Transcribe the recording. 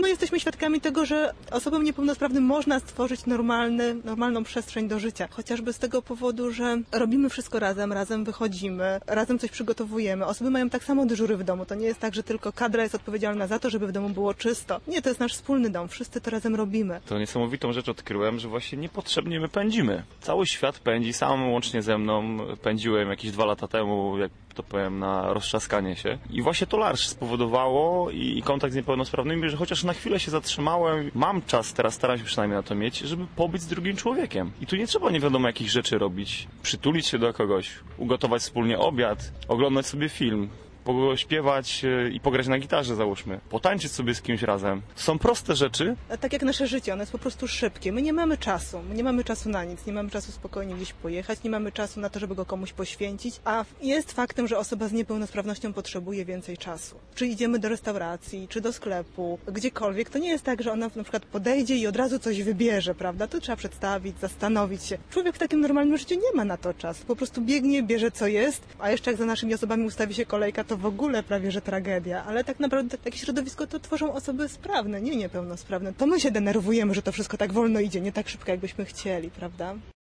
My jesteśmy świadkami tego, że osobom niepełnosprawnym można stworzyć normalną przestrzeń do życia. Chociażby z tego powodu, że robimy wszystko razem wychodzimy, razem coś przygotowujemy. Osoby mają tak samo dyżury w domu. To nie jest tak, że tylko kadra jest odpowiedzialna za to, żeby w domu było czysto. Nie, to jest nasz wspólny dom. Wszyscy to razem robimy. To niesamowitą rzecz odkryłem, że właśnie niepotrzebnie my pędzimy. Cały świat pędzi, sam łącznie ze mną. Pędziłem jakieś 2 lata temu, jak to powiem, na roztrzaskanie się. I właśnie to Larsz spowodowało i kontakt z niepełnosprawnymi, że chociaż na chwilę się zatrzymałem, mam czas, teraz staram się przynajmniej na to mieć, żeby pobyć z drugim człowiekiem. I tu nie trzeba nie wiadomo jakich rzeczy robić. Przytulić się do kogoś, ugotować wspólnie obiad, oglądać sobie film, pośpiewać i pograć na gitarze, załóżmy. Potańczyć sobie z kimś razem. Są proste rzeczy. Tak jak nasze życie, ono jest po prostu szybkie. My nie mamy czasu. My nie mamy czasu na nic. Nie mamy czasu spokojnie gdzieś pojechać. Nie mamy czasu na to, żeby go komuś poświęcić. A jest faktem, że osoba z niepełnosprawnością potrzebuje więcej czasu. Czy idziemy do restauracji, czy do sklepu, gdziekolwiek. To nie jest tak, że ona na przykład podejdzie i od razu coś wybierze, prawda? To trzeba przedstawić, zastanowić się. Człowiek w takim normalnym życiu nie ma na to czasu. Po prostu biegnie, bierze co jest, a jeszcze jak za naszymi osobami ustawi się kolejka, to w ogóle prawie że tragedia, ale tak naprawdę takie środowisko to tworzą osoby sprawne, nie niepełnosprawne. To my się denerwujemy, że to wszystko tak wolno idzie, nie tak szybko, jakbyśmy chcieli, prawda?